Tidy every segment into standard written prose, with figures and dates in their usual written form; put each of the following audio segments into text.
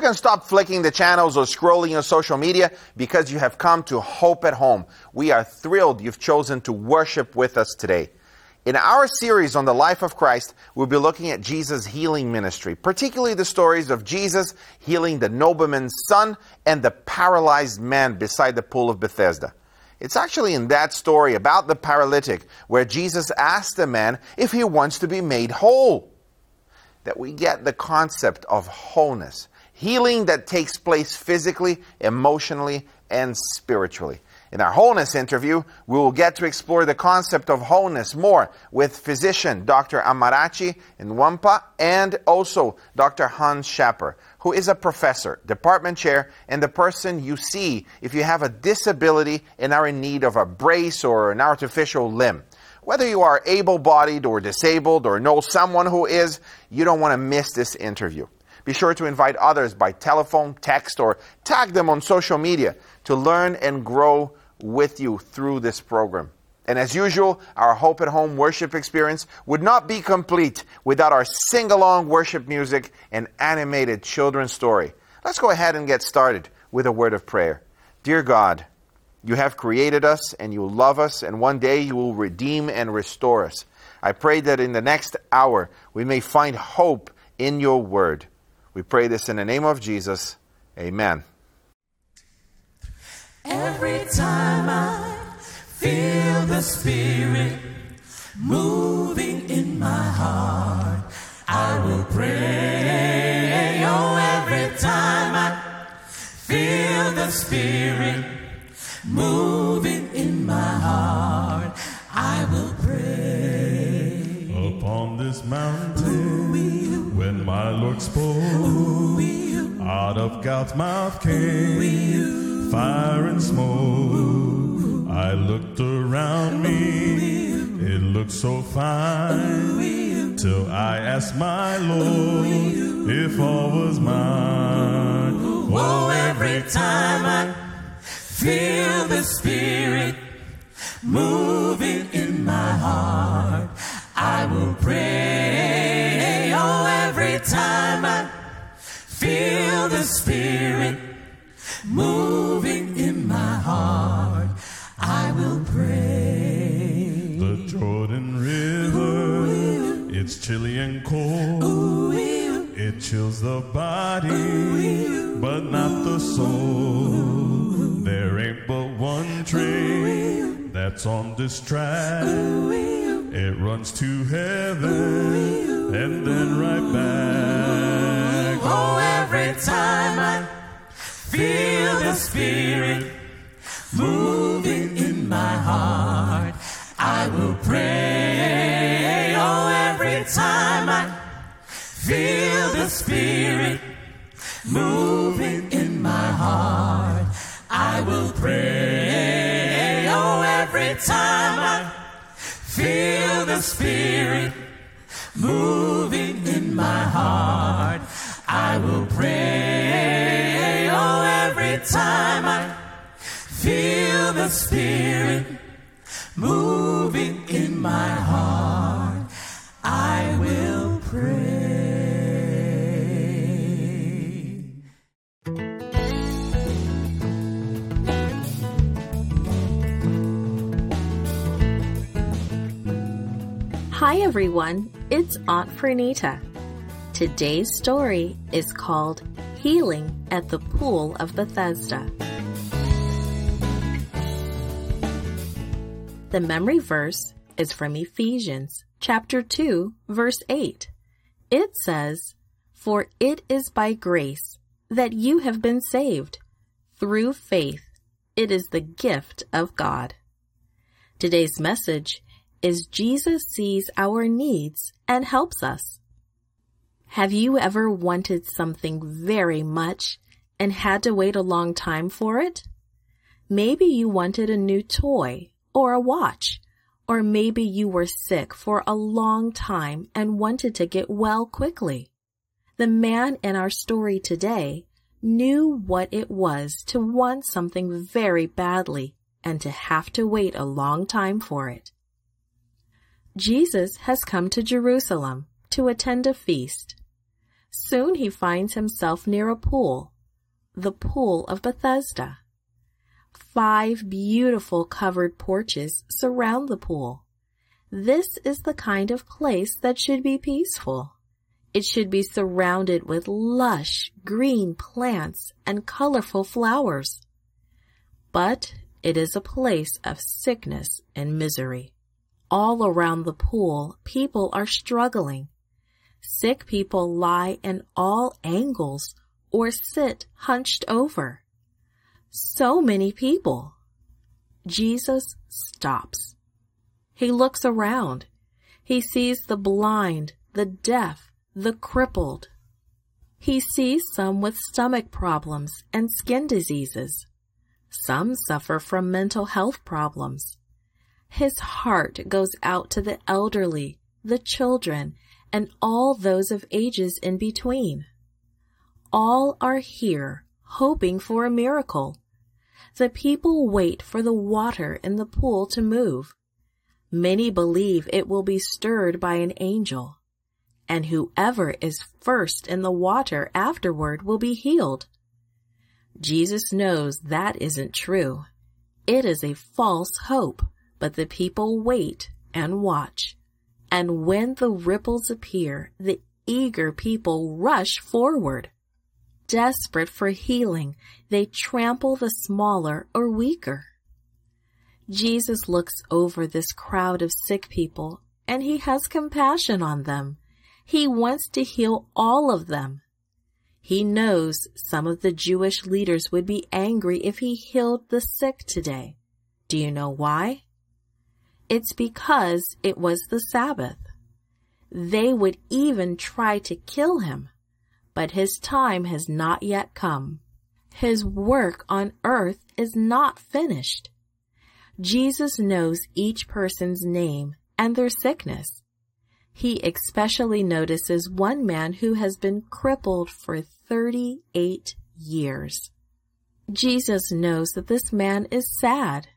can stop flicking the channels or scrolling on social media because you have come to Hope at Home. We are thrilled you've chosen to worship with us today. In our series on the life of Christ, we'll be looking at Jesus' healing ministry, particularly the stories of Jesus healing the nobleman's son and the paralyzed man beside the pool of Bethesda. It's actually in that story about the paralytic where Jesus asked the man if he wants to be made whole that we get the concept of wholeness, healing that takes place physically, emotionally, and spiritually. In our wholeness interview, we will get to explore the concept of wholeness more with physician Dr. Amarachi Nwampa and also Dr. Hans Schapper, who is a professor, department chair, and the person you see if you have a disability and are in need of a brace or an artificial limb. Whether you are able-bodied or disabled or know someone who is, you don't want to miss this interview. Be sure to invite others by telephone, text, or tag them on social media to learn and grow with you through this program. And as usual, our Hope at Home worship experience would not be complete without our sing-along worship music and animated children's story. Let's go ahead and get started with a word of prayer. Dear God, you have created us and you love us, and one day you will redeem and restore us. I pray that in the next hour we may find hope in your word. We pray this in the name of Jesus. Amen. Every time I feel the Spirit moving in my heart, I will pray. Oh, every time I feel the Spirit moving in my heart, I will pray. Upon this mountain, when my Lord spoke, out of God's mouth came fire and smoke. I looked around me, it looked so fine, till I asked my Lord if all was mine. Oh, every time I feel the Spirit moving in my heart, I will pray. Oh, every time I feel the Spirit moving in my heart, I will pray. The Jordan River, it's chilly and cold. It chills the body, but not the soul. There ain't but one train that's on this track. It runs to heaven and then right back. Oh, every time I feel the Spirit moving in my heart, I will pray. Oh, every time I feel the Spirit moving in my heart, I will pray. Oh, every time I feel the Spirit moving in my heart, I will pray. Oh, every time I feel the Spirit moving in my heart, I will pray. Hi everyone, it's Aunt Fernita. Today's story is called Healing at the Pool of Bethesda. The memory verse is from Ephesians chapter 2, verse 8. It says, "For it is by grace that you have been saved, through faith. It is the gift of God." Today's message is Jesus sees our needs and helps us. Have you ever wanted something very much and had to wait a long time for it? Maybe you wanted a new toy or a watch, or maybe you were sick for a long time and wanted to get well quickly. The man in our story today knew what it was to want something very badly and to have to wait a long time for it. Jesus has come to Jerusalem to attend a feast. Soon he finds himself near a pool, the Pool of Bethesda. 5 beautiful covered porches surround the pool. This is the kind of place that should be peaceful. It should be surrounded with lush green plants and colorful flowers. But it is a place of sickness and misery. All around the pool, people are struggling. Sick people lie in all angles or sit hunched over. So many people. Jesus stops. He looks around. He sees the blind, the deaf, the crippled. He sees some with stomach problems and skin diseases. Some suffer from mental health problems. His heart goes out to the elderly, the children, and all those of ages in between. All are here hoping for a miracle. The people wait for the water in the pool to move. Many believe it will be stirred by an angel, and whoever is first in the water afterward will be healed. Jesus knows that isn't true. It is a false hope, but the people wait and watch. And when the ripples appear, the eager people rush forward. Desperate for healing, they trample the smaller or weaker. Jesus looks over this crowd of sick people, and he has compassion on them. He wants to heal all of them. He knows some of the Jewish leaders would be angry if he healed the sick today. Do you know why? It's because it was the Sabbath. They would even try to kill him, but his time has not yet come. His work on earth is not finished. Jesus knows each person's name and their sickness. He especially notices one man who has been crippled for 38 years. Jesus knows that this man is sad.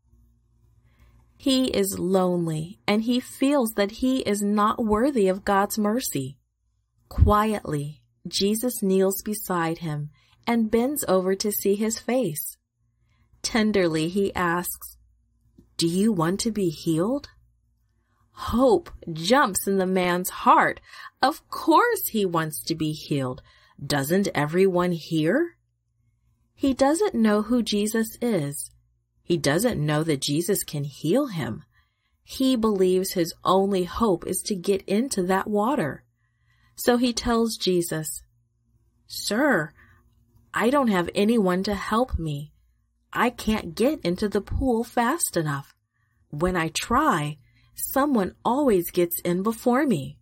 He is lonely, and he feels that he is not worthy of God's mercy. Quietly, Jesus kneels beside him and bends over to see his face. Tenderly, he asks, "Do you want to be healed?" Hope jumps in the man's heart. Of course he wants to be healed. Doesn't everyone here? He doesn't know who Jesus is. He doesn't know that Jesus can heal him. He believes his only hope is to get into that water. So he tells Jesus, "Sir, I don't have anyone to help me. I can't get into the pool fast enough. When I try, someone always gets in before me."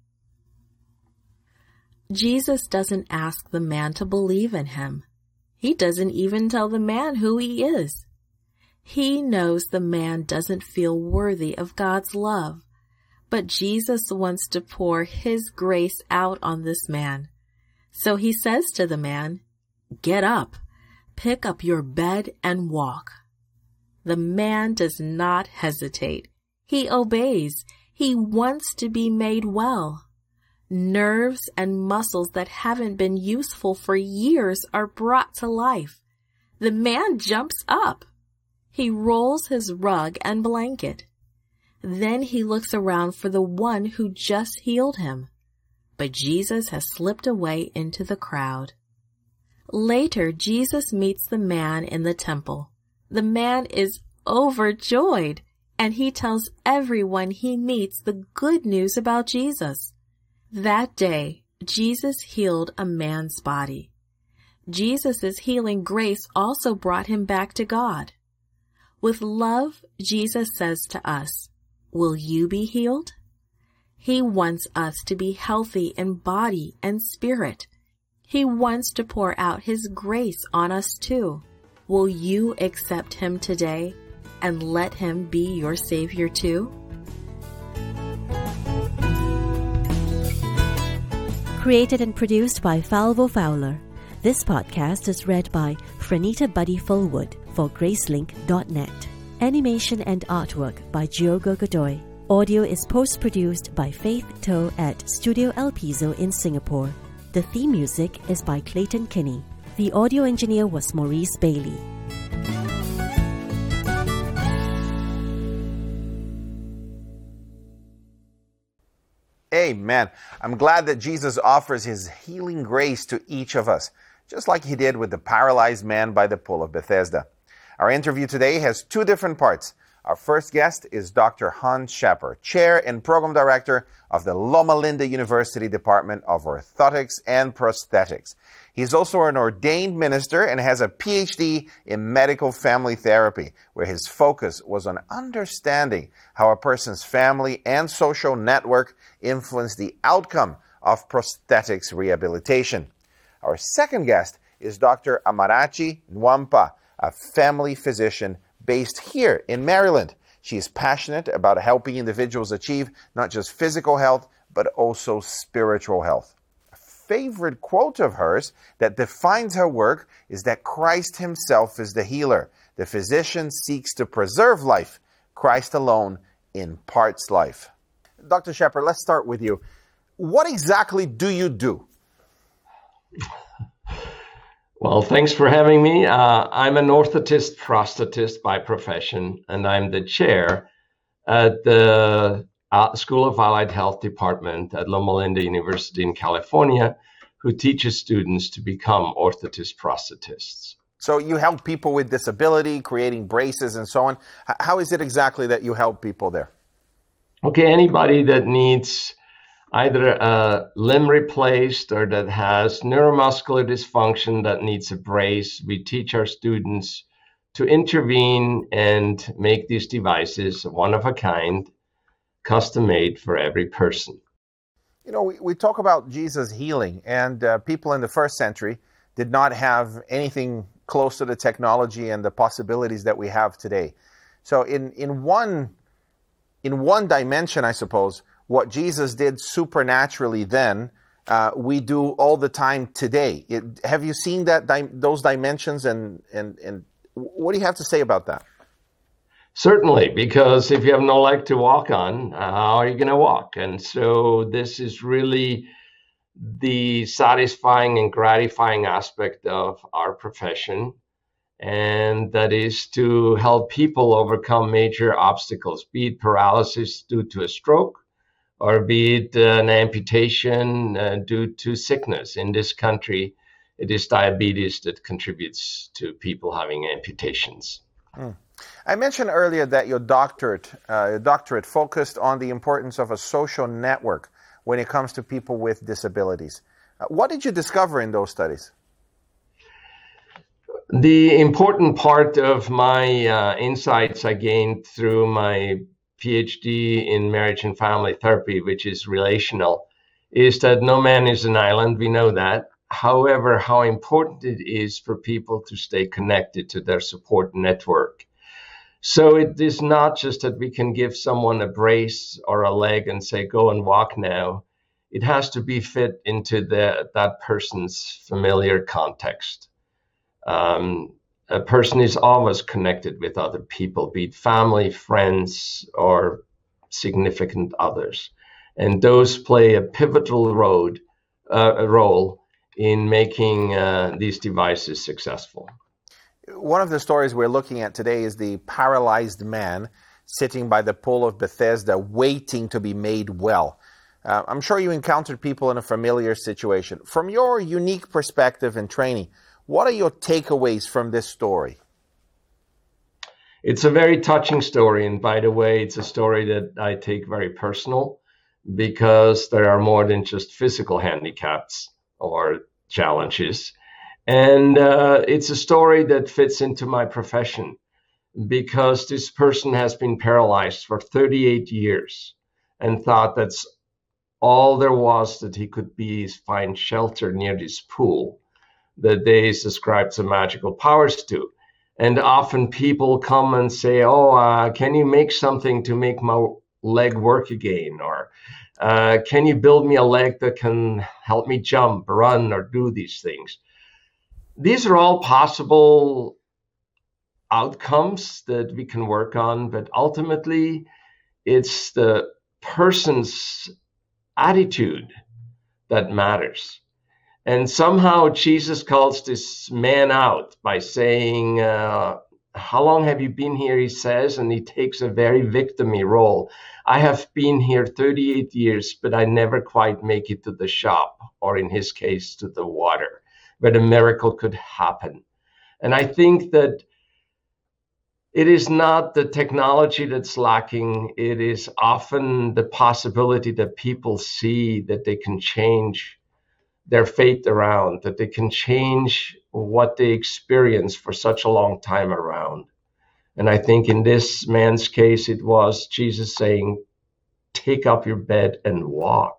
Jesus doesn't ask the man to believe in him. He doesn't even tell the man who he is. He knows the man doesn't feel worthy of God's love, but Jesus wants to pour his grace out on this man. So he says to the man, "Get up, pick up your bed and walk." The man does not hesitate. He obeys. He wants to be made well. Nerves and muscles that haven't been useful for years are brought to life. The man jumps up. He rolls his rug and blanket. Then he looks around for the one who just healed him. But Jesus has slipped away into the crowd. Later, Jesus meets the man in the temple. The man is overjoyed, and he tells everyone he meets the good news about Jesus. That day, Jesus healed a man's body. Jesus' healing grace also brought him back to God. With love, Jesus says to us, "Will you be healed?" He wants us to be healthy in body and spirit. He wants to pour out his grace on us too. Will you accept him today and let him be your Savior too? Created and produced by Falvo Fowler. This podcast is read by Franita Buddy Fullwood for Gracelink.net. Animation and artwork by Giogo Godoy. Audio is post-produced by Faith To at Studio El Piso in Singapore. The theme music is by Clayton Kinney. The audio engineer was Maurice Bailey. Amen. I'm glad that Jesus offers his healing grace to each of us, just like he did with the paralyzed man by the pool of Bethesda. Our interview today has two different parts. Our first guest is Dr. Hans Schepper, Chair and Program Director of the Loma Linda University Department of Orthotics and Prosthetics. He's also an ordained minister and has a PhD in medical family therapy, where his focus was on understanding how a person's family and social network influence the outcome of prosthetics rehabilitation. Our second guest is Dr. Amarachi Nwampa, a family physician based here in Maryland. She is passionate about helping individuals achieve not just physical health, but also spiritual health. A favorite quote of hers that defines her work is that Christ himself is the healer. The physician seeks to preserve life. Christ alone imparts life. Dr. Schepper, let's start with you. What exactly do you do? Well, thanks for having me. I'm an orthotist prosthetist by profession, and I'm the chair at the School of Allied Health Department at Loma Linda University in California, who teaches students to become orthotist prosthetists. So you help people with disability, creating braces and so on. How is it exactly that you help people there? Okay, anybody that needs either a limb replaced or that has neuromuscular dysfunction that needs a brace, we teach our students to intervene and make these devices one of a kind, custom made for every person. You know, we talk about Jesus healing, and people in the first century did not have anything close to the technology and the possibilities that we have today. So in one dimension, I suppose, what Jesus did supernaturally then, we do all the time today. Have you seen those dimensions, and what do you have to say about that? Certainly, because if you have no leg to walk on, how are you going to walk? And so this is really the satisfying and gratifying aspect of our profession, and that is to help people overcome major obstacles, be it paralysis due to a stroke, or be it an amputation due to sickness. In this country, it is diabetes that contributes to people having amputations. I mentioned earlier that your doctorate focused on the importance of a social network when it comes to people with disabilities. What did you discover in those studies? The important part of my insights I gained through my PhD in marriage and family therapy, which is relational, is that no man is an island. We know that. However, how important it is for people to stay connected to their support network. So it is not just that we can give someone a brace or a leg and say, go and walk now. It has to be fit into that person's familiar context. A person is always connected with other people, be it family, friends, or significant others. And those play a pivotal role in making these devices successful. One of the stories we're looking at today is the paralyzed man sitting by the pool of Bethesda waiting to be made well. I'm sure you encountered people in a familiar situation. From your unique perspective and training, what are your takeaways from this story? It's a very touching story. And by the way, it's a story that I take very personal, because there are more than just physical handicaps or challenges. And it's a story that fits into my profession, because this person has been paralyzed for 38 years and thought that's all there was that he could be is find shelter near this pool that they ascribe some magical powers to. And often people come and say, can you make something to make my leg work again? Or can you build me a leg that can help me jump, run, or do these things? These are all possible outcomes that we can work on, but ultimately it's the person's attitude that matters. And somehow Jesus calls this man out by saying, how long have you been here, he says, and he takes a very victim-y role. I have been here 38 years, but I never quite make it to the shop, or in his case, to the water, where the miracle could happen. And I think that it is not the technology that's lacking. It is often the possibility that people see that they can change their fate around, that they can change what they experience for such a long time around. And I think in this man's case, it was Jesus saying, take up your bed and walk.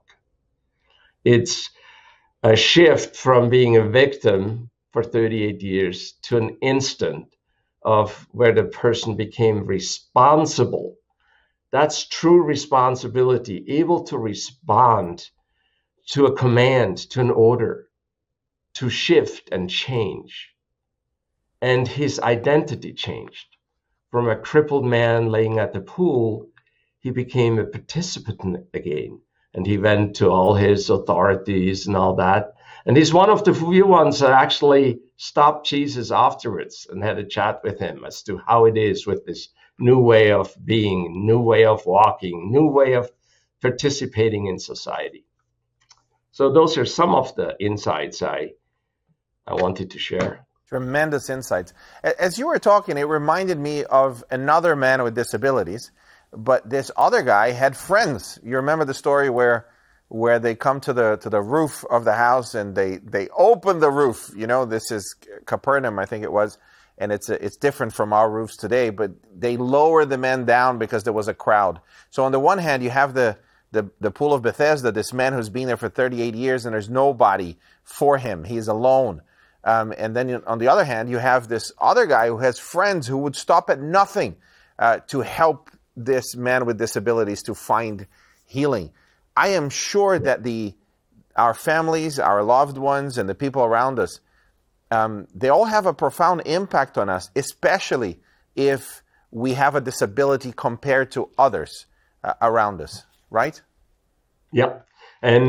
It's a shift from being a victim for 38 years to an instant of where the person became responsible. That's true responsibility, able to respond to a command, to an order, to shift and change. And his identity changed. From a crippled man laying at the pool, he became a participant again. And he went to all his authorities and all that. And he's one of the few ones that actually stopped Jesus afterwards and had a chat with him as to how it is with this new way of being, new way of walking, new way of participating in society. So those are some of the insights I wanted to share. Tremendous insights. As you were talking, it reminded me of another man with disabilities, but this other guy had friends. You remember the story where they come to the roof of the house and they open the roof. You know, this is Capernaum, I think it was, and it's different from our roofs today, but they lower the men down because there was a crowd. So on the one hand, you have the pool of Bethesda, this man who's been there for 38 years and there's nobody for him. He's alone. And then on the other hand, you have this other guy who has friends who would stop at nothing to help this man with disabilities to find healing. I am sure that our families, our loved ones, and the people around us, they all have a profound impact on us, especially if we have a disability compared to others around us. Right? Yeah. And,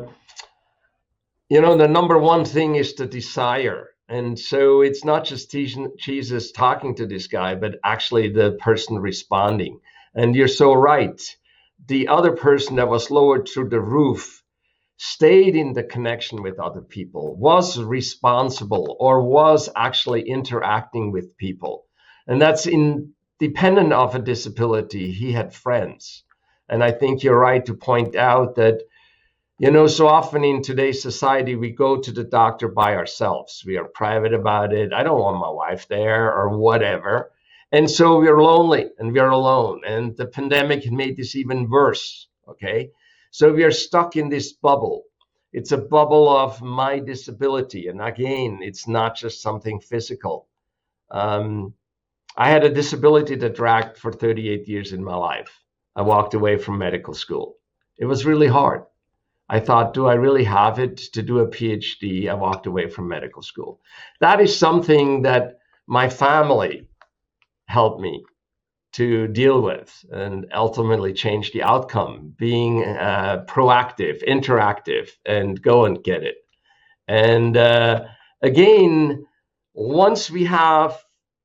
the number one thing is the desire. And so it's not just Jesus talking to this guy, but actually the person responding. And you're so right. The other person that was lowered through the roof stayed in the connection with other people, was responsible, or was actually interacting with people. And that's independent of a disability. He had friends. And I think you're right to point out that, so often in today's society, we go to the doctor by ourselves. We are private about it. I don't want my wife there or whatever. And so we're lonely and we're alone. And the pandemic made this even worse. Okay. So we are stuck in this bubble. It's a bubble of my disability. And again, it's not just something physical. I had a disability that dragged for 38 years in my life. I walked away from medical school. It was really hard. I thought, do I really have it to do a PhD? I walked away from medical school. That is something that my family helped me to deal with and ultimately change the outcome, being proactive, interactive, and go and get it. And again, once we have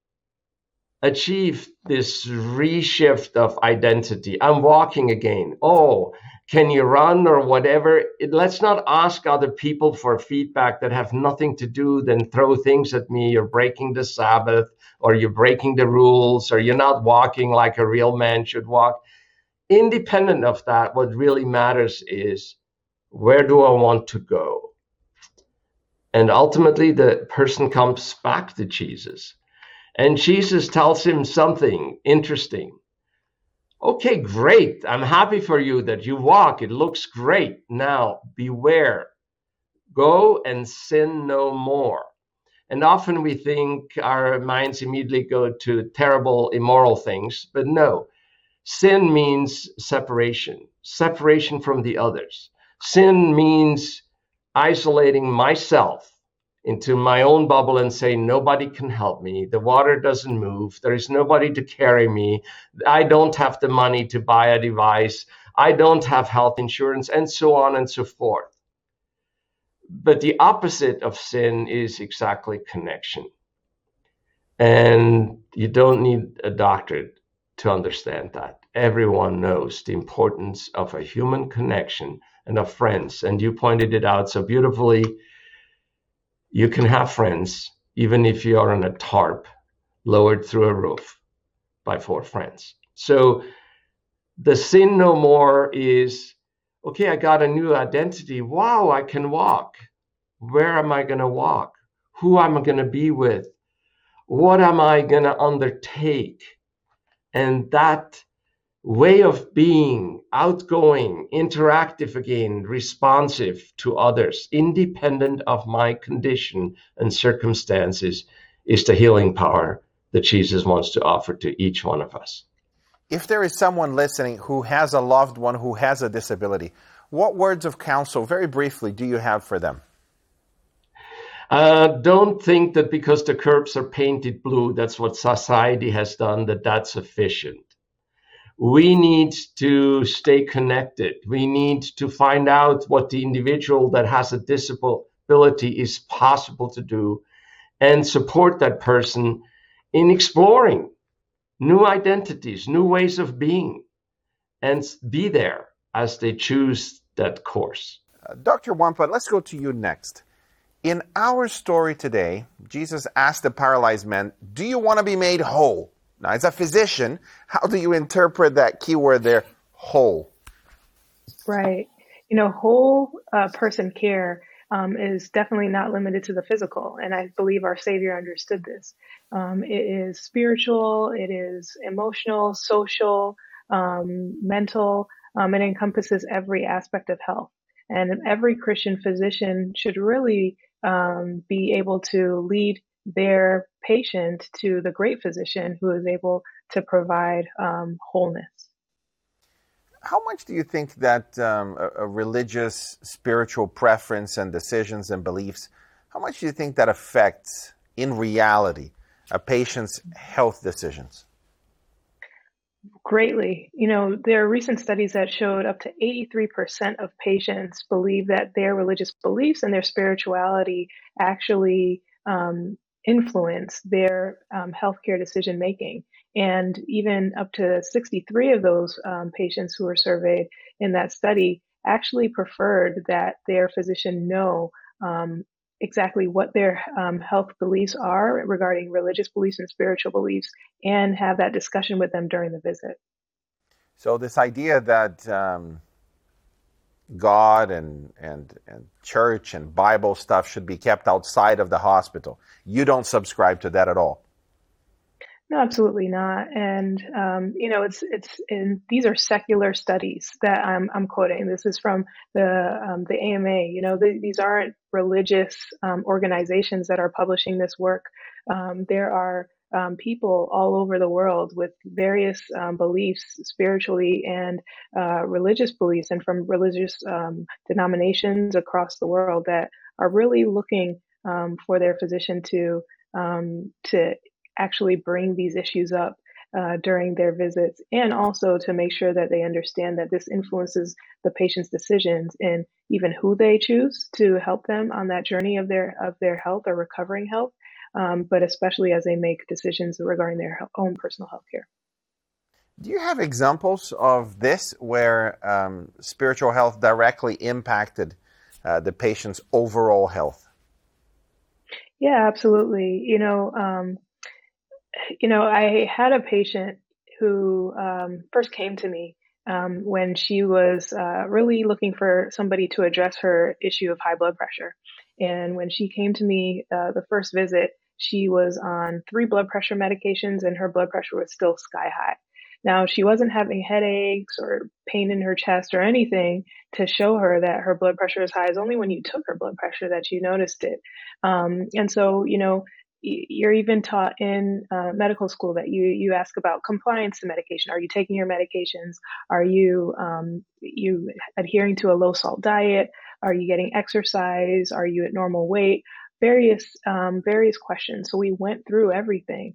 achieved this reshift of identity, I'm walking again. Oh, can you run or whatever? Let's not ask other people for feedback that have nothing to do than throw things at me. You're breaking the Sabbath, or you're breaking the rules, or you're not walking like a real man should walk. Independent of that, what really matters is, where do I want to go? And ultimately, the person comes back to Jesus. And Jesus tells him something interesting. Okay, great. I'm happy for you that you walk. It looks great. Now, beware. Go and sin no more. And often we think our minds immediately go to terrible, immoral things. But no, sin means separation from the others. Sin means isolating myself into my own bubble and say, nobody can help me. The water doesn't move. There is nobody to carry me. I don't have the money to buy a device. I don't have health insurance, and so on and so forth. But the opposite of sin is exactly connection. And you don't need a doctorate to understand that. Everyone knows the importance of a human connection and of friends. And you pointed it out so beautifully. You can have friends even if you are on a tarp lowered through a roof by 4 friends. So the sin no more is, okay, I got a new identity. Wow, I can walk. Where am I going to walk? Who am I going to be with? What am I going to undertake? And that way of being, outgoing, interactive again, responsive to others, independent of my condition and circumstances, is the healing power that Jesus wants to offer to each one of us. If there is someone listening who has a loved one who has a disability, what words of counsel, very briefly, do you have for them? Don't think that because the curbs are painted blue, that's what society has done, that's sufficient. We need to stay connected. We need to find out what the individual that has a disability is possible to do and support that person in exploring new identities, new ways of being, and be there as they choose that course. Dr. Wampa, let's go to you next. In our story today, Jesus asked the paralyzed man, do you want to be made whole? Now, as a physician, how do you interpret that key word there, whole? Right. Whole person care is definitely not limited to the physical. And I believe our Savior understood this. It is spiritual, it is emotional, social, mental. It encompasses every aspect of health. And every Christian physician should really be able to lead their patient to the great physician who is able to provide wholeness. How much do you think that a religious, spiritual preference and decisions and beliefs, how much do you think that affects, in reality, a patient's health decisions? Greatly. There are recent studies that showed up to 83% of patients believe that their religious beliefs and their spirituality actually influence their healthcare decision making. And even up to 63 of those patients who were surveyed in that study actually preferred that their physician know exactly what their health beliefs are regarding religious beliefs and spiritual beliefs, and have that discussion with them during the visit. So this idea that God and church and Bible stuff should be kept outside of the hospital, you don't subscribe to that at all? No, absolutely not. And these are secular studies that I'm quoting. This is from the AMA. These aren't religious organizations that are publishing this work. There are people all over the world with various beliefs, spiritually and religious beliefs, and from religious denominations across the world that are really looking for their physician to actually bring these issues up during their visits, and also to make sure that they understand that this influences the patient's decisions in even who they choose to help them on that journey of their health or recovering health, but especially as they make decisions regarding their own personal health care. Do you have examples of this where spiritual health directly impacted the patient's overall health? Yeah, absolutely. I had a patient who first came to me when she was really looking for somebody to address her issue of high blood pressure. And when she came to me the first visit, she was on 3 blood pressure medications and her blood pressure was still sky high. Now, she wasn't having headaches or pain in her chest or anything to show her that her blood pressure is high. It's only when you took her blood pressure that you noticed it. And so, you're even taught in medical school that you ask about compliance to medication. Are you taking your medications? Are you adhering to a low salt diet? Are you getting exercise? Are you at normal weight? various questions. So we went through everything.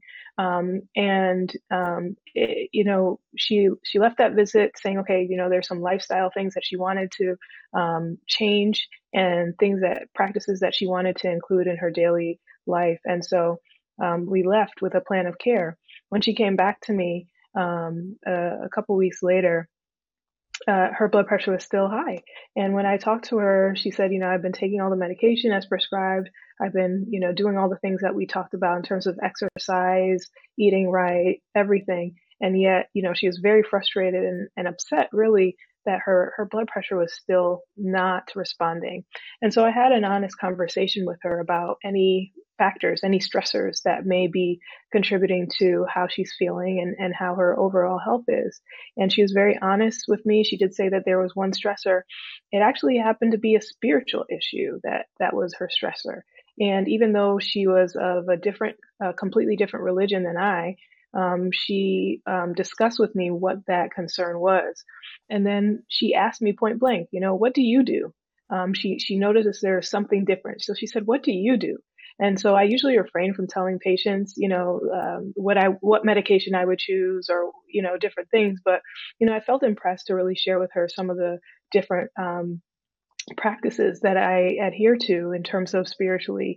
She left that visit saying, okay, there's some lifestyle things that she wanted to change, and practices that she wanted to include in her daily life. And so we left with a plan of care. When she came back to me a couple weeks later, her blood pressure was still high. And when I talked to her, she said, I've been taking all the medication as prescribed. I've been, doing all the things that we talked about in terms of exercise, eating right, everything. And yet, she was very frustrated and upset, really, that her blood pressure was still not responding. And so I had an honest conversation with her about any factors, any stressors that may be contributing to how she's feeling and how her overall health is. And she was very honest with me. She did say that there was one stressor. It actually happened to be a spiritual issue that was her stressor. And even though she was of a completely different religion than I, she discussed with me what that concern was. And then she asked me point blank, what do you do? She noticed there's something different. So she said, what do you do? And so I usually refrain from telling patients, what medication I would choose or, different things. But, I felt impressed to really share with her some of the different practices that I adhere to in terms of spiritually,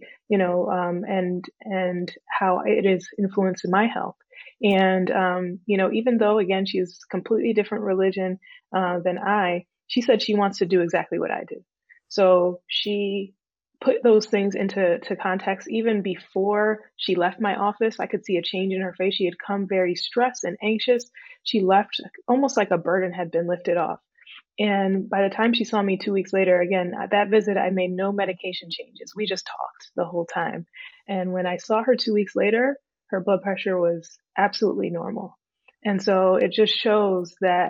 and how it is influencing my health. And, even though, again, she's completely different religion than she said she wants to do exactly what I do. So she put those things into context. Even before she left my office, I could see a change in her face. She had come very stressed and anxious. She left almost like a burden had been lifted off. And by the time she saw me 2 weeks later, again, at that visit, I made no medication changes. We just talked the whole time. And when I saw her 2 weeks later, her blood pressure was absolutely normal. And so it just shows that,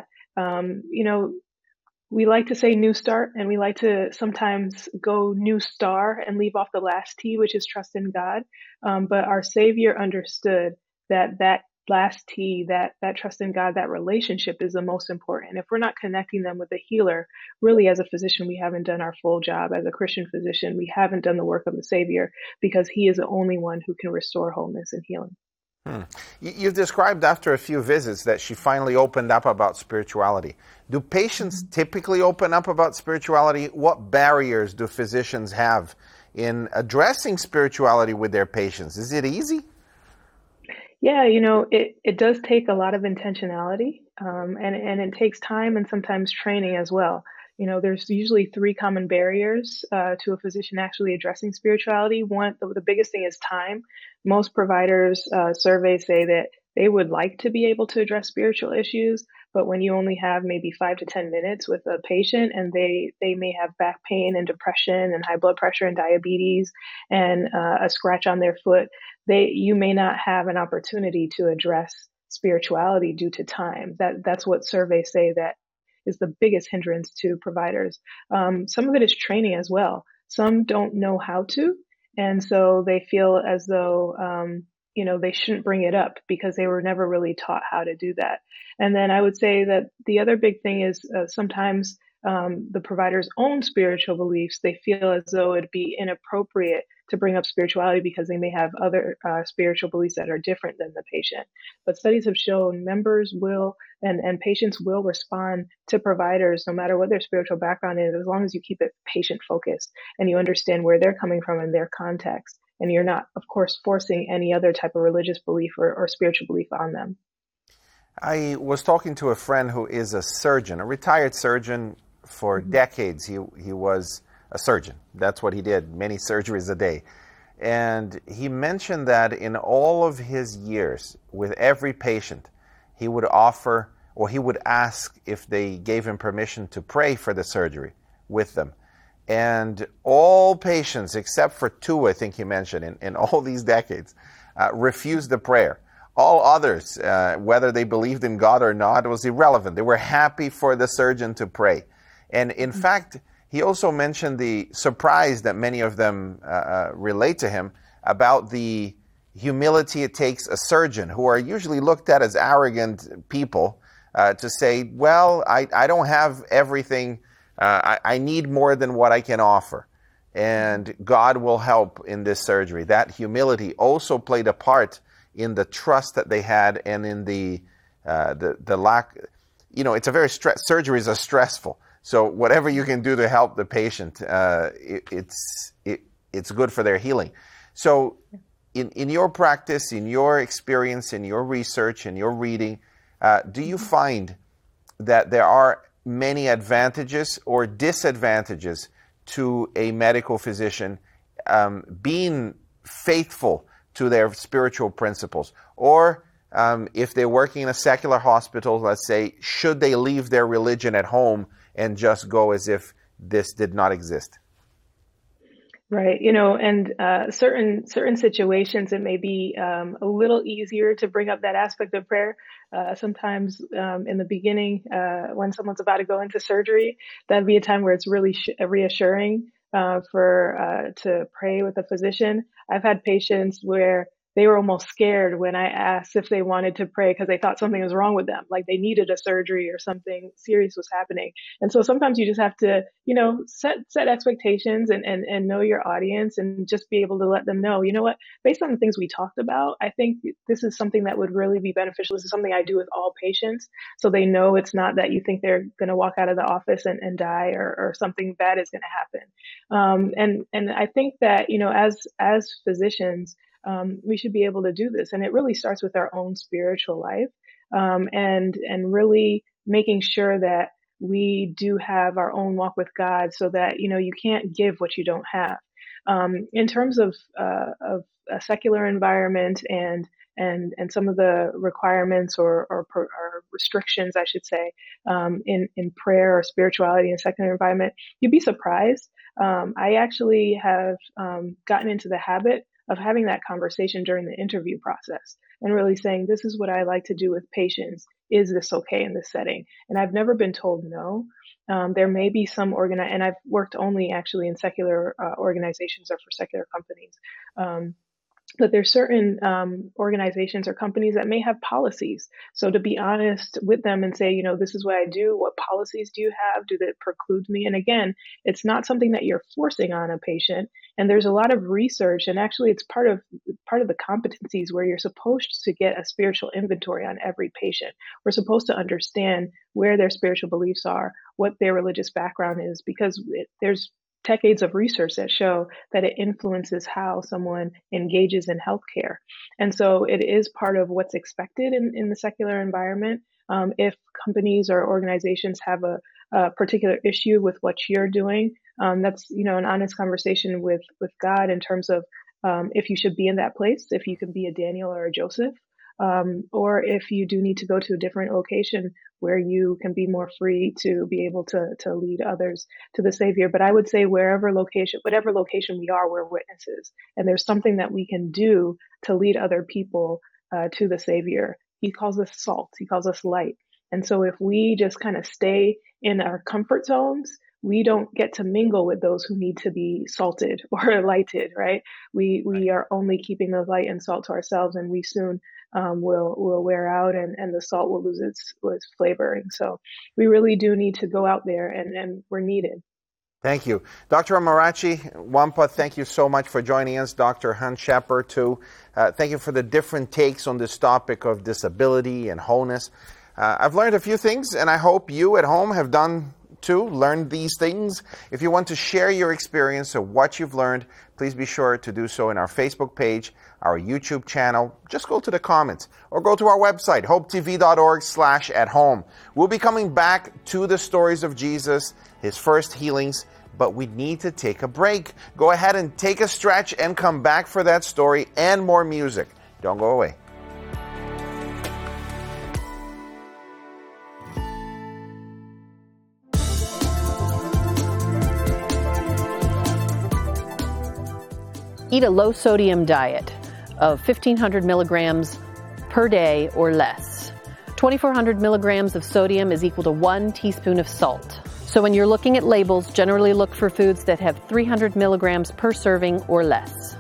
we like to say new start, and we like to sometimes go new star and leave off the last T, which is trust in God. But our Savior understood that last T, that trust in God, that relationship is the most important. If we're not connecting them with the healer, really as a physician, we haven't done our full job. As a Christian physician, we haven't done the work of the Savior, because he is the only one who can restore wholeness and healing. You've described after a few visits that she finally opened up about spirituality. Do patients typically open up about spirituality? What barriers do physicians have in addressing spirituality with their patients? Is it easy? Yeah, it does take a lot of intentionality, and it takes time and sometimes training as well. There's usually 3 common barriers to a physician actually addressing spirituality. One, the biggest thing is time. Most providers surveys say that they would like to be able to address spiritual issues, but when you only have maybe 5 to 10 minutes with a patient, and they may have back pain and depression and high blood pressure and diabetes and a scratch on their foot, you may not have an opportunity to address spirituality due to time. That's what surveys say that is the biggest hindrance to providers. Some of it is training as well. Some don't know how to, and so they feel as though they shouldn't bring it up because they were never really taught how to do that. And then I would say that the other big thing is sometimes the provider's own spiritual beliefs, they feel as though it'd be inappropriate to bring up spirituality because they may have other spiritual beliefs that are different than the patient. But studies have shown members will and patients will respond to providers no matter what their spiritual background is, as long as you keep it patient focused and you understand where they're coming from in their context. And you're not, of course, forcing any other type of religious belief or spiritual belief on them. I was talking to a friend who is a surgeon, a retired surgeon for decades. He was a surgeon. That's what he did, many surgeries a day. And he mentioned that in all of his years, with every patient, he would offer, or he would ask if they gave him permission to pray for the surgery with them. And all patients, except for 2, I think he mentioned, in all these decades, refused the prayer. All others, whether they believed in God or not, was irrelevant. They were happy for the surgeon to pray. And in fact, he also mentioned the surprise that many of them relate to him about the humility it takes a surgeon, who are usually looked at as arrogant people, to say, well, I don't have everything. I need more than what I can offer. and God will help in this surgery. That humility also played a part in the trust that they had, and in the lack. You know, it's a very surgeries are stressful. So whatever you can do to help the patient, it's good for their healing. So in your practice, in your experience, in your research, in your reading, do you find that there are many advantages or disadvantages to a medical physician being faithful to their spiritual principles? Or if they're working in a secular hospital, let's say, should they leave their religion at home and just go as if this did not exist? Right. You know, and certain situations, it may be a little easier to bring up that aspect of prayer. Sometimes in the beginning, when someone's about to go into surgery, that'd be a time where it's really reassuring to pray with a physician. I've had patients where they were almost scared when I asked if they wanted to pray because they thought something was wrong with them, like they needed a surgery or something serious was happening. And so sometimes you just have to, you know, set expectations and know your audience, and just be able to let them know, you know what, based on the things we talked about, I think this is something that would really be beneficial. This is something I do with all patients. So they know it's not that you think they're going to walk out of the office and die, or something bad is going to happen. And I think that, you know, as physicians, we should be able to do this. And it really starts with our own spiritual life, and really making sure that we do have our own walk with God, so that, you know, you can't give what you don't have. In terms of a secular environment and some of the requirements or restrictions, I should say, in prayer or spirituality in a secular environment, you'd be surprised. I actually have gotten into the habit of having that conversation during the interview process, and really saying, this is what I like to do with patients. Is this okay in this setting? And I've never been told no. There may be some and I've worked only actually in secular organizations or for secular companies. But there's certain organizations or companies that may have policies. So to be honest with them and say, you know, this is what I do. What policies do you have? Do they preclude me? And again, it's not something that you're forcing on a patient. And there's a lot of research, and actually it's part of the competencies where you're supposed to get a spiritual inventory on every patient. We're supposed to understand where their spiritual beliefs are, what their religious background is, because there's decades of research that show that it influences how someone engages in healthcare. And so it is part of what's expected in the secular environment. If companies or organizations have a particular issue with what you're doing, that's, you know, an honest conversation with God in terms of if you should be in that place, if you can be a Daniel or a Joseph, or if you do need to go to a different location where you can be more free to be able to lead others to the Savior. But I would say whatever location we are, we're witnesses. And there's something that we can do to lead other people to the Savior. He calls us salt. He calls us light. And so if we just kind of stay in our comfort zones, we don't get to mingle with those who need to be salted or lighted, right? We are only keeping the light and salt to ourselves, and we soon will wear out, and the salt will lose its flavoring. So we really do need to go out there, and we're needed. Thank you. Dr. Amarachi Wampa, thank you so much for joining us. Dr. Hans Schepper, too. Thank you for the different takes on this topic of disability and wholeness. I've learned a few things, and I hope you at home have done too, learn these things. If you want to share your experience of what you've learned, please be sure to do so in our Facebook page, our YouTube channel. Just go to the comments or go to our website, hopetv.org/@home. We'll be coming back to the stories of Jesus, his first healings, but we need to take a break. Go ahead and take a stretch and come back for that story and more music. Don't go away. Eat a low-sodium diet of 1,500 milligrams per day or less. 2,400 milligrams of sodium is equal to 1 teaspoon of salt. So when you're looking at labels, generally look for foods that have 300 milligrams per serving or less.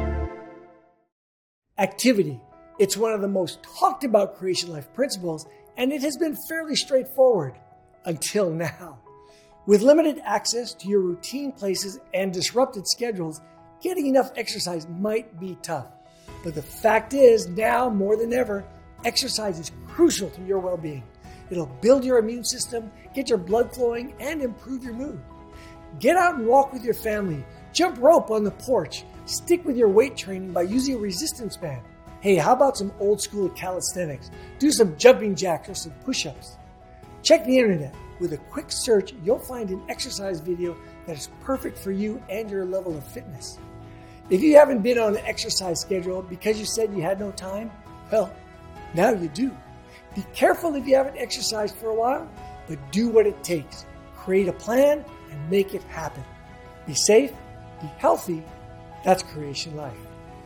Activity. It's one of the most talked about creation life principles, and it has been fairly straightforward until now. With limited access to your routine places and disrupted schedules, getting enough exercise might be tough. But the fact is, now more than ever, exercise is crucial to your well-being. It'll build your immune system, get your blood flowing, and improve your mood. Get out and walk with your family. Jump rope on the porch. Stick with your weight training by using a resistance band. Hey, how about some old school calisthenics? Do some jumping jacks or some push-ups. Check the internet. With a quick search, you'll find an exercise video that is perfect for you and your level of fitness. If you haven't been on an exercise schedule because you said you had no time, well, now you do. Be careful if you haven't exercised for a while, but do what it takes. Create a plan and make it happen. Be safe, be healthy. That's Creation Life.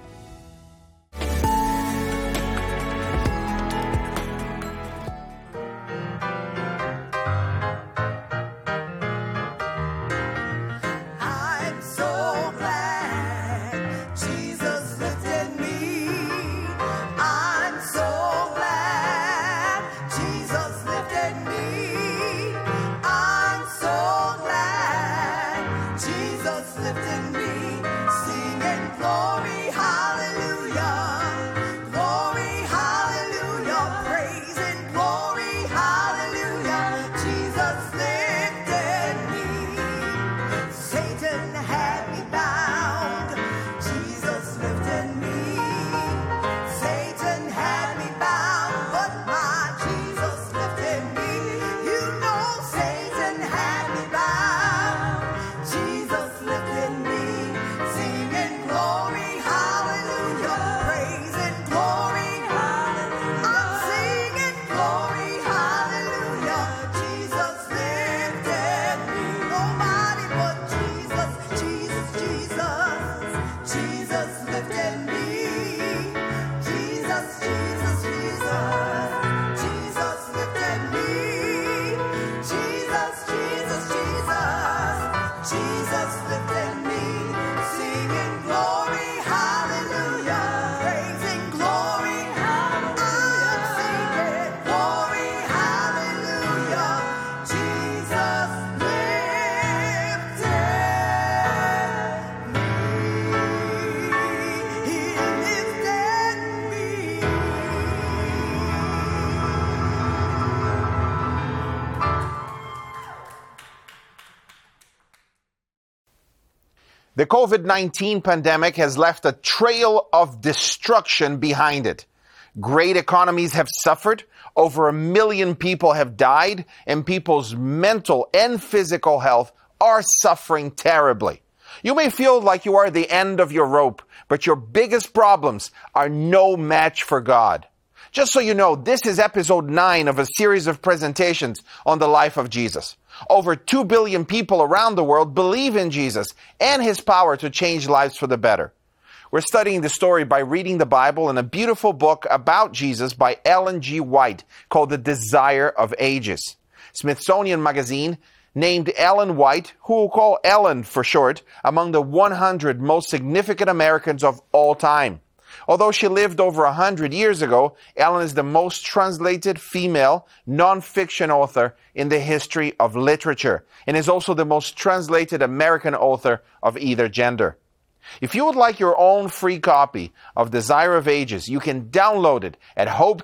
I'm so glad Jesus lifted me. I'm so glad Jesus lifted me. I'm so glad Jesus lifted me. Singing glory, hallelujah. Glory, hallelujah. Praising glory, hallelujah. Jesus lifted me. Satan had me bound. Jesus lifted me. Satan had me bound, but my Jesus lifted me. You know Satan had me bound. Jesus lifted me. Singing glory, hallelujah. Praising glory, hallelujah. I'm singing glory, hallelujah. Jesus lifted me. Nobody but Jesus, Jesus, Jesus. Jesus lifted me. Jesus, Jesus, Jesus. Jesus lifted me. Jesus, Jesus, Jesus. Jesus lifted me. Singing glory, hallelujah. Praising glory, hallelujah. I'm singing glory, hallelujah. Jesus lifted me. He lifted me. The COVID-19 pandemic has left a trail of destruction behind it. Great economies have suffered, over 1 million people have died, and people's mental and physical health are suffering terribly. You may feel like you are at the end of your rope, but your biggest problems are no match for God. Just so you know, this is episode 9 of a series of presentations on the life of Jesus. Over 2 billion people around the world believe in Jesus and his power to change lives for the better. We're studying the story by reading the Bible in a beautiful book about Jesus by Ellen G. White called The Desire of Ages. Smithsonian Magazine named Ellen White, who we'll call Ellen for short, among the 100 most significant Americans of all time. Although she lived over 100 years ago, Ellen is the most translated female non-fiction author in the history of literature and is also the most translated American author of either gender. If you would like your own free copy of Desire of Ages, you can download it at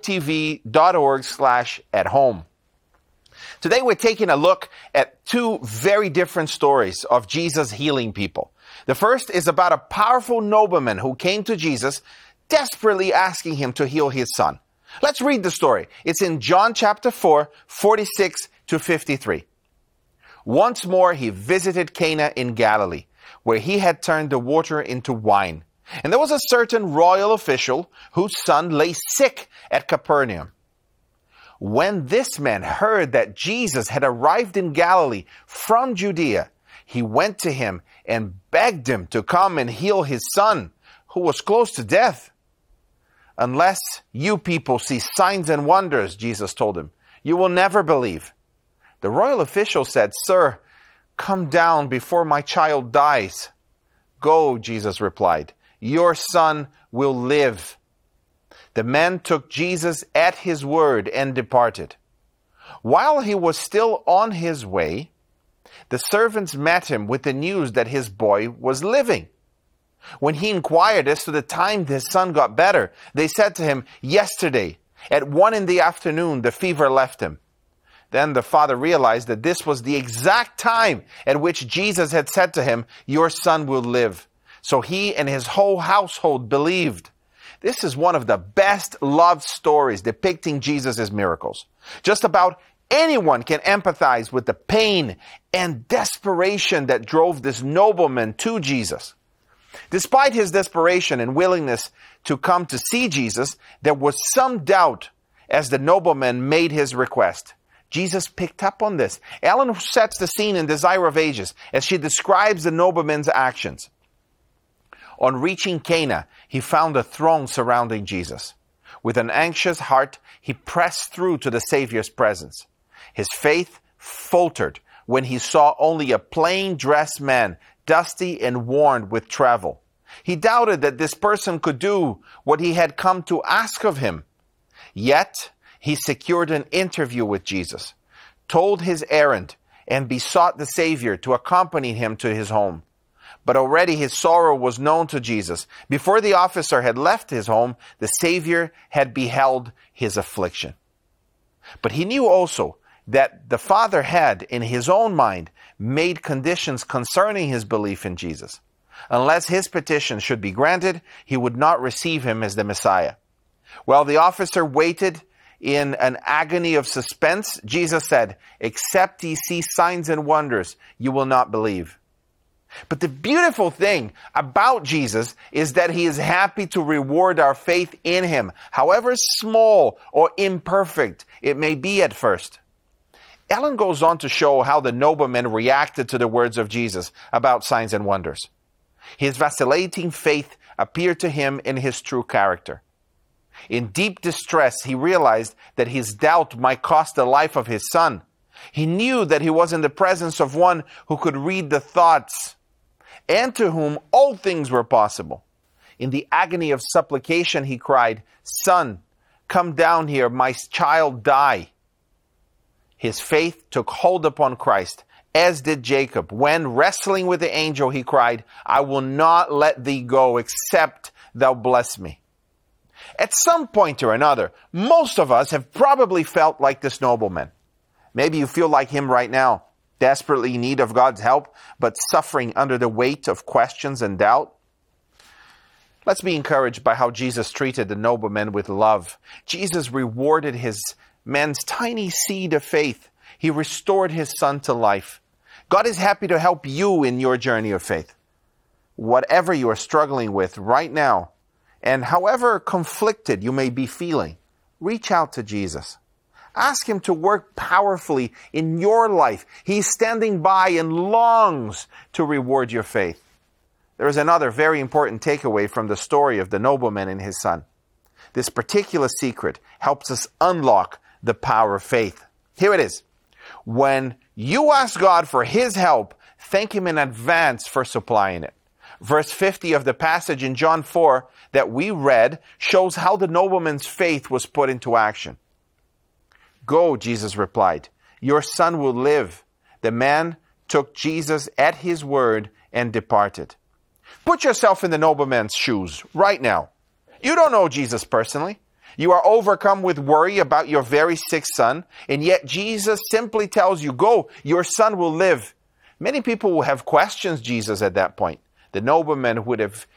hopetv.org/at-home. Today we're taking a look at 2 very different stories of Jesus healing people. The first is about a powerful nobleman who came to Jesus desperately asking him to heal his son. Let's read the story. It's in John chapter 4, 46 to 53. Once more he visited Cana in Galilee, where he had turned the water into wine. And there was a certain royal official whose son lay sick at Capernaum. When this man heard that Jesus had arrived in Galilee from Judea, he went to him and begged him to come and heal his son, who was close to death. Unless you people see signs and wonders, Jesus told him, you will never believe. The royal official said, Sir, come down before my child dies. Go, Jesus replied, your son will live. The men took Jesus at his word and departed. While he was still on his way, the servants met him with the news that his boy was living. When he inquired as to the time his son got better, they said to him, "Yesterday, at 1 p.m, the fever left him." Then the father realized that this was the exact time at which Jesus had said to him, "Your son will live." So he and his whole household believed. This is one of the best loved stories depicting Jesus' miracles. Just about anyone can empathize with the pain and desperation that drove this nobleman to Jesus. Despite his desperation and willingness to come to see Jesus, there was some doubt as the nobleman made his request. Jesus picked up on this. Ellen sets the scene in Desire of Ages as she describes the nobleman's actions. On reaching Cana, he found a throng surrounding Jesus. With an anxious heart, he pressed through to the Savior's presence. His faith faltered when he saw only a plain-dressed man, dusty and worn with travel. He doubted that this person could do what he had come to ask of him. Yet, he secured an interview with Jesus, told his errand, and besought the Savior to accompany him to his home. But already his sorrow was known to Jesus. Before the officer had left his home, the Savior had beheld his affliction. But he knew also that the Father had, in his own mind, made conditions concerning his belief in Jesus. Unless his petition should be granted, he would not receive him as the Messiah. While the officer waited in an agony of suspense, Jesus said, "Except ye see signs and wonders, you will not believe." But the beautiful thing about Jesus is that he is happy to reward our faith in him, however small or imperfect it may be at first. Ellen goes on to show how the nobleman reacted to the words of Jesus about signs and wonders. His vacillating faith appeared to him in his true character. In deep distress, he realized that his doubt might cost the life of his son. He knew that he was in the presence of one who could read the thoughts and to whom all things were possible. In the agony of supplication, he cried, "Son, come down here, my child die." His faith took hold upon Christ, as did Jacob. When, wrestling with the angel, he cried, "I will not let thee go, except thou bless me." At some point or another, most of us have probably felt like this nobleman. Maybe you feel like him right now, desperately in need of God's help, but suffering under the weight of questions and doubt. Let's be encouraged by how Jesus treated the nobleman with love. Jesus rewarded his man's tiny seed of faith. He restored his son to life. God is happy to help you in your journey of faith. Whatever you are struggling with right now, and however conflicted you may be feeling, reach out to Jesus. Ask him to work powerfully in your life. He's standing by and longs to reward your faith. There is another very important takeaway from the story of the nobleman and his son. This particular secret helps us unlock the power of faith. Here it is. When you ask God for his help, thank him in advance for supplying it. Verse 50 of the passage in John 4 that we read shows how the nobleman's faith was put into action. "Go," Jesus replied. "Your son will live." The man took Jesus at his word and departed. Put yourself in the nobleman's shoes right now. You don't know Jesus personally. You are overcome with worry about your very sick son, and yet Jesus simply tells you, "Go, your son will live." Many people will have questioned Jesus at that point. The nobleman would have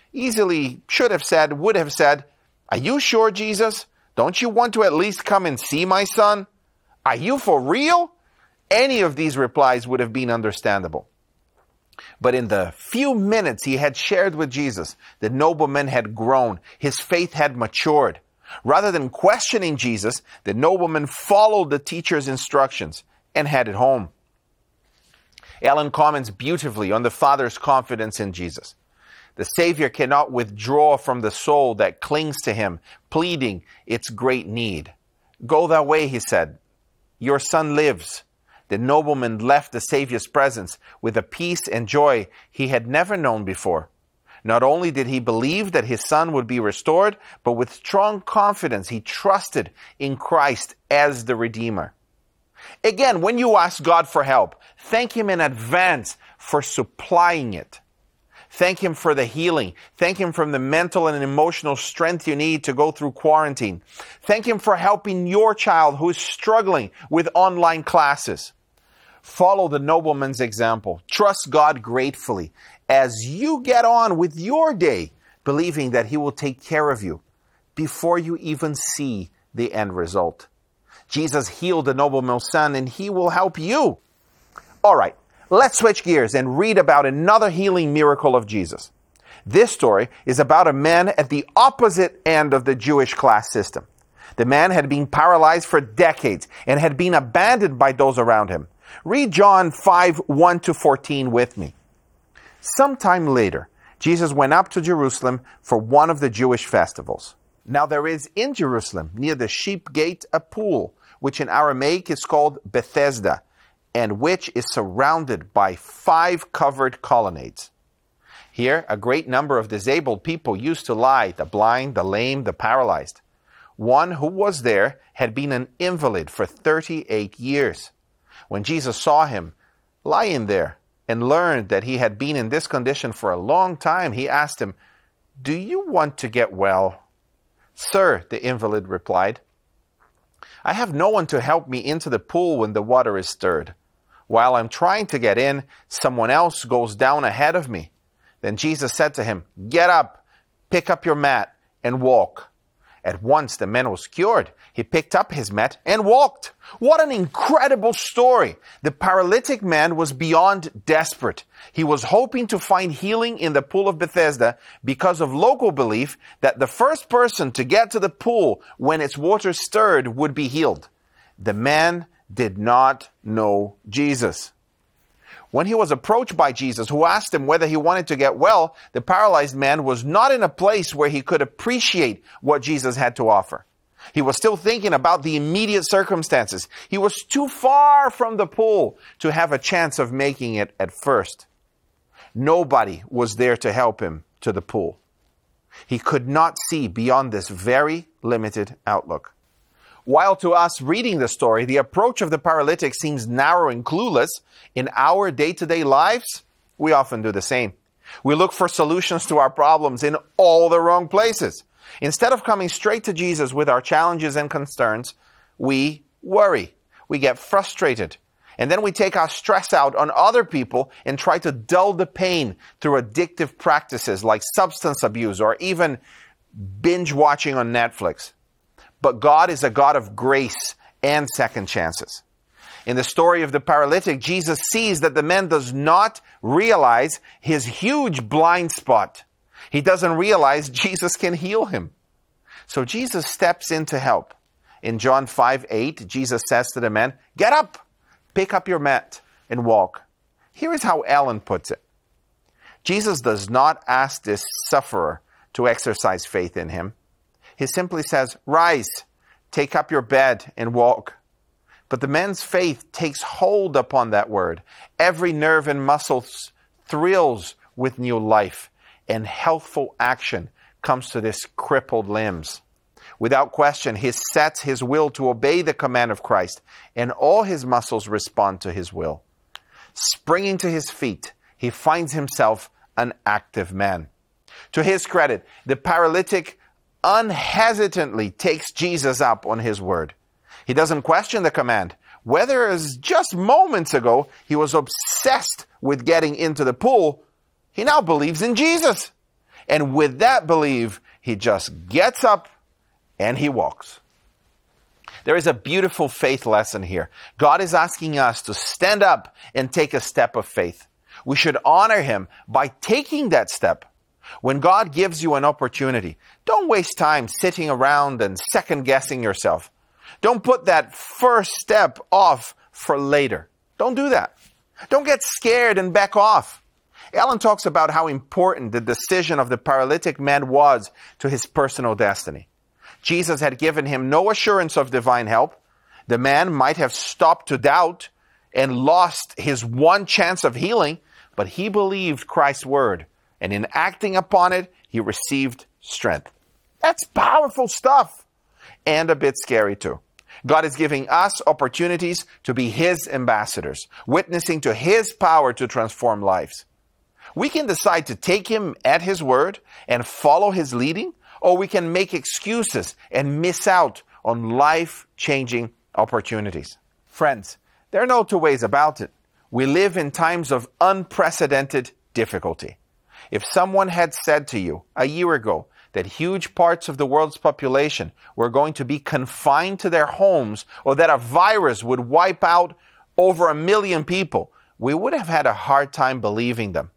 said, "Are you sure, Jesus? Don't you want to at least come and see my son? Are you for real?" Any of these replies would have been understandable. But in the few minutes he had shared with Jesus, the nobleman had grown. His faith had matured. Rather than questioning Jesus, the nobleman followed the teacher's instructions and headed home. Ellen comments beautifully on the Father's confidence in Jesus. The Savior cannot withdraw from the soul that clings to him, pleading its great need. "Go that way," he said. "Your son lives." The nobleman left the Savior's presence with a peace and joy he had never known before. Not only did he believe that his son would be restored, but with strong confidence he trusted in Christ as the Redeemer. Again, when you ask God for help, thank him in advance for supplying it. Thank him for the healing. Thank him for the mental and emotional strength you need to go through quarantine. Thank him for helping your child who is struggling with online classes. Follow the nobleman's example. Trust God gratefully as you get on with your day, believing that he will take care of you before you even see the end result. Jesus healed the nobleman's son, and he will help you. All right, let's switch gears and read about another healing miracle of Jesus. This story is about a man at the opposite end of the Jewish class system. The man had been paralyzed for decades and had been abandoned by those around him. Read John 5:1-14 with me. Sometime later, Jesus went up to Jerusalem for one of the Jewish festivals. Now there is in Jerusalem, near the sheep gate, a pool, which in Aramaic is called Bethesda, and which is surrounded by 5 covered colonnades. Here, a great number of disabled people used to lie, the blind, the lame, the paralyzed. One who was there had been an invalid for 38 years. When Jesus saw him lying there and learned that he had been in this condition for a long time, he asked him, "Do you want to get well?" "Sir," the invalid replied, "I have no one to help me into the pool when the water is stirred. While I'm trying to get in, someone else goes down ahead of me." Then Jesus said to him, "Get up, pick up your mat, and walk." At once the man was cured. He picked up his mat and walked. What an incredible story! The paralytic man was beyond desperate. He was hoping to find healing in the pool of Bethesda because of local belief that the first person to get to the pool when its water stirred would be healed. The man did not know Jesus. When he was approached by Jesus, who asked him whether he wanted to get well, the paralyzed man was not in a place where he could appreciate what Jesus had to offer. He was still thinking about the immediate circumstances. He was too far from the pool to have a chance of making it at first. Nobody was there to help him to the pool. He could not see beyond this very limited outlook. While to us reading the story, the approach of the paralytic seems narrow and clueless, in our day-to-day lives, we often do the same. We look for solutions to our problems in all the wrong places. Instead of coming straight to Jesus with our challenges and concerns, we worry. We get frustrated. And then we take our stress out on other people and try to dull the pain through addictive practices like substance abuse or even binge watching on Netflix. But God is a God of grace and second chances. In the story of the paralytic, Jesus sees that the man does not realize his huge blind spot. He doesn't realize Jesus can heal him. So Jesus steps in to help. In John 5:8, Jesus says to the man, "Get up, pick up your mat, and walk." Here is how Ellen puts it. Jesus does not ask this sufferer to exercise faith in him. He simply says, "Rise, take up your bed, and walk." But the man's faith takes hold upon that word. Every nerve and muscle thrills with new life, and healthful action comes to his crippled limbs. Without question, he sets his will to obey the command of Christ, and all his muscles respond to his will. Springing to his feet, he finds himself an active man. To his credit, the paralytic unhesitantly takes Jesus up on his word. He doesn't question the command. Whether as just moments ago he was obsessed with getting into the pool, he now believes in Jesus. And with that belief, he just gets up and he walks. There is a beautiful faith lesson here. God is asking us to stand up and take a step of faith. We should honor him by taking that step. When God gives you an opportunity, don't waste time sitting around and second-guessing yourself. Don't put that first step off for later. Don't do that. Don't get scared and back off. Ellen talks about how important the decision of the paralytic man was to his personal destiny. Jesus had given him no assurance of divine help. The man might have stopped to doubt and lost his one chance of healing, but he believed Christ's word and in acting upon it, he received strength. That's powerful stuff, and a bit scary too. God is giving us opportunities to be his ambassadors, witnessing to his power to transform lives. We can decide to take him at his word and follow his leading, or we can make excuses and miss out on life-changing opportunities. Friends, there are no two ways about it. We live in times of unprecedented difficulty. If someone had said to you a year ago that huge parts of the world's population were going to be confined to their homes, or that a virus would wipe out over 1 million people, we would have had a hard time believing them.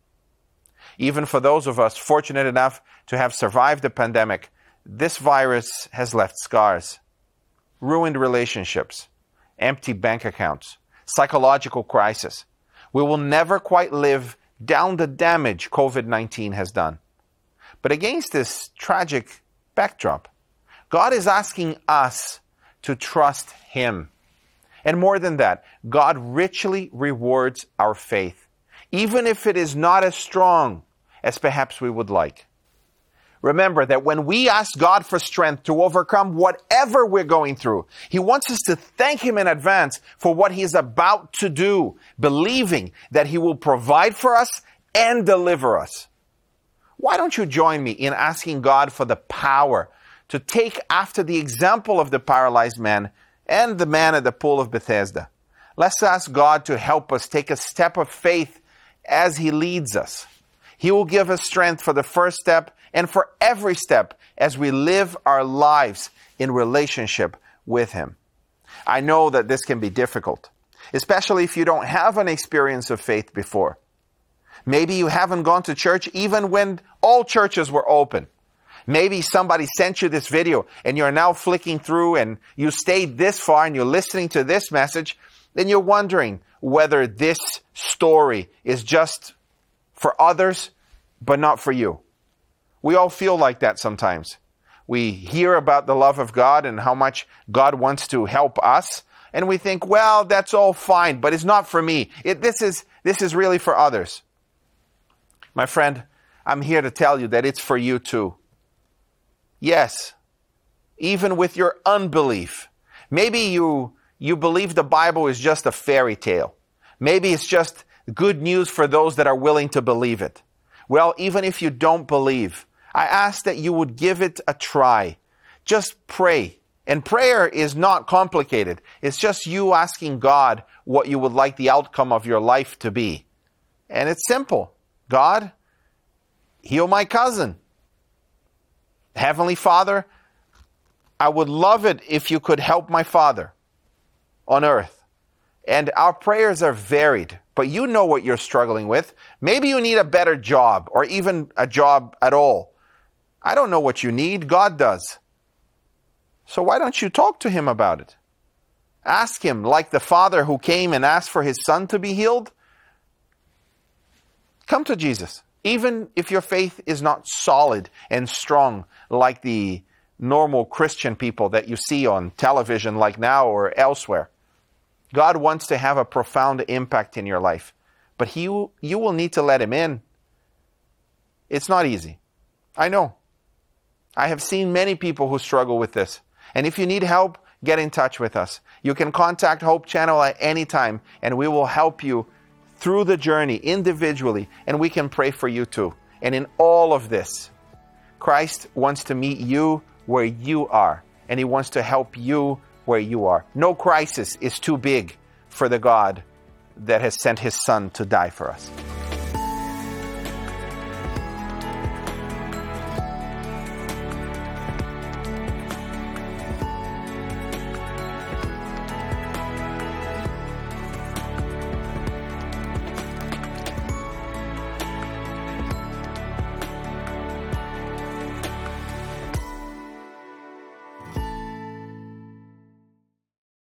Even for those of us fortunate enough to have survived the pandemic, this virus has left scars, ruined relationships, empty bank accounts, psychological crisis. We will never quite live down the damage COVID-19 has done. But against this tragic backdrop, God is asking us to trust him. And more than that, God richly rewards our faith, even if it is not as strong as perhaps we would like. Remember that when we ask God for strength to overcome whatever we're going through, he wants us to thank him in advance for what he is about to do, believing that he will provide for us and deliver us. Why don't you join me in asking God for the power to take after the example of the paralyzed man and the man at the pool of Bethesda? Let's ask God to help us take a step of faith as he leads us. He will give us strength for the first step and for every step as we live our lives in relationship with him. I know that this can be difficult, especially if you don't have an experience of faith before. Maybe you haven't gone to church even when all churches were open. Maybe somebody sent you this video and you're now flicking through and you stayed this far and you're listening to this message, then you're wondering whether this story is just for others, but not for you. We all feel like that sometimes. We hear about the love of God and how much God wants to help us, and we think, well, that's all fine, but it's not for me. This is really for others. My friend, I'm here to tell you that it's for you too. Yes, even with your unbelief. Maybe you believe the Bible is just a fairy tale. Maybe it's just good news for those that are willing to believe it. Well, even if you don't believe, I ask that you would give it a try. Just pray. And prayer is not complicated. It's just you asking God what you would like the outcome of your life to be. And it's simple. God, heal my cousin. Heavenly Father, I would love it if you could help my father on earth. And our prayers are varied, but you know what you're struggling with. Maybe you need a better job or even a job at all. I don't know what you need. God does. So why don't you talk to him about it? Ask him, like the father who came and asked for his son to be healed. Come to Jesus. Even if your faith is not solid and strong like the normal Christian people that you see on television like now or elsewhere. God wants to have a profound impact in your life. But you will need to let him in. It's not easy. I know. I have seen many people who struggle with this. And if you need help, get in touch with us. You can contact Hope Channel at any time, and we will help you through the journey individually, and we can pray for you too. And in all of this, Christ wants to meet you where you are, and he wants to help you where you are. No crisis is too big for the God that has sent his son to die for us.